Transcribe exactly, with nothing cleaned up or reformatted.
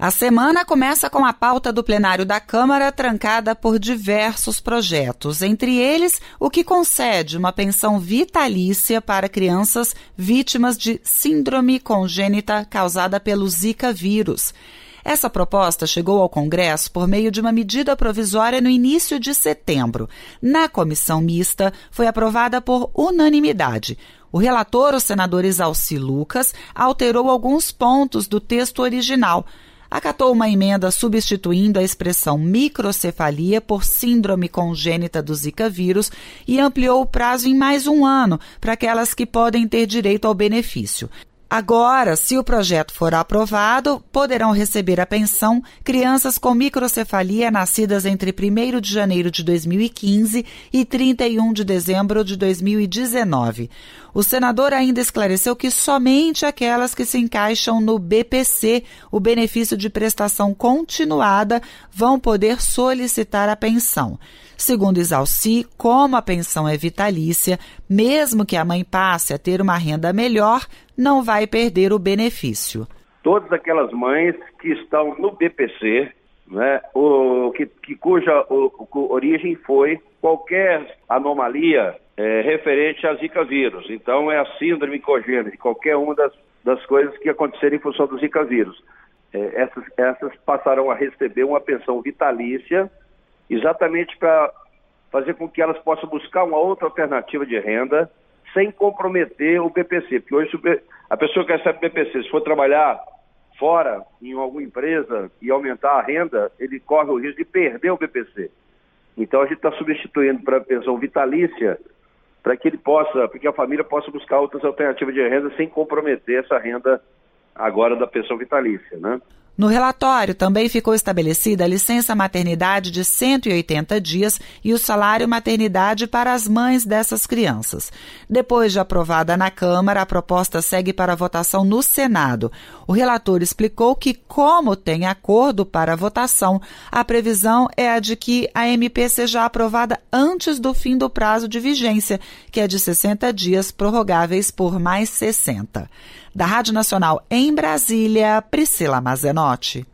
A semana começa com a pauta do plenário da Câmara trancada por diversos projetos, entre eles o que concede uma pensão vitalícia para crianças vítimas de síndrome congênita causada pelo Zika vírus. Essa proposta chegou ao Congresso por meio de uma medida provisória no início de setembro. Na comissão mista, foi aprovada por unanimidade. O relator, o senador Exalci Lucas, alterou alguns pontos do texto original. Acatou uma emenda substituindo a expressão microcefalia por síndrome congênita do Zika vírus e ampliou o prazo em mais um ano para aquelas que podem ter direito ao benefício. Agora, se o projeto for aprovado, poderão receber a pensão crianças com microcefalia nascidas entre primeiro de janeiro de dois mil e quinze e trinta e um de dezembro de dois mil e dezenove. O senador ainda esclareceu que somente aquelas que se encaixam no B P C, o benefício de prestação continuada, vão poder solicitar a pensão. Segundo Exalci, como a pensão é vitalícia, mesmo que a mãe passe a ter uma renda melhor, não vai perder o benefício. Todas aquelas mães que estão no B P C, né, o, que, que, cuja o, o, origem foi qualquer anomalia é, referente a Zika vírus. Então é a síndrome congênita, qualquer uma das, das coisas que acontecerem em função do Zika vírus. É, essas, essas passarão a receber uma pensão vitalícia, exatamente para fazer com que elas possam buscar uma outra alternativa de renda sem comprometer o B P C. Porque hoje a pessoa que recebe B P C, se for trabalhar fora, em alguma empresa, e aumentar a renda, ele corre o risco de perder o B P C. Então a gente está substituindo para a pensão vitalícia, para que ele possa, para que a família possa buscar outras alternativas de renda sem comprometer essa renda agora da pensão vitalícia, né? No relatório também ficou estabelecida a licença maternidade de cento e oitenta dias e o salário maternidade para as mães dessas crianças. Depois de aprovada na Câmara, a proposta segue para votação no Senado. O relator explicou que, como tem acordo para a votação, a previsão é a de que a M P seja aprovada antes do fim do prazo de vigência, que é de sessenta dias, prorrogáveis por mais sessenta. Da Rádio Nacional em Brasília, Priscila Mazenotti.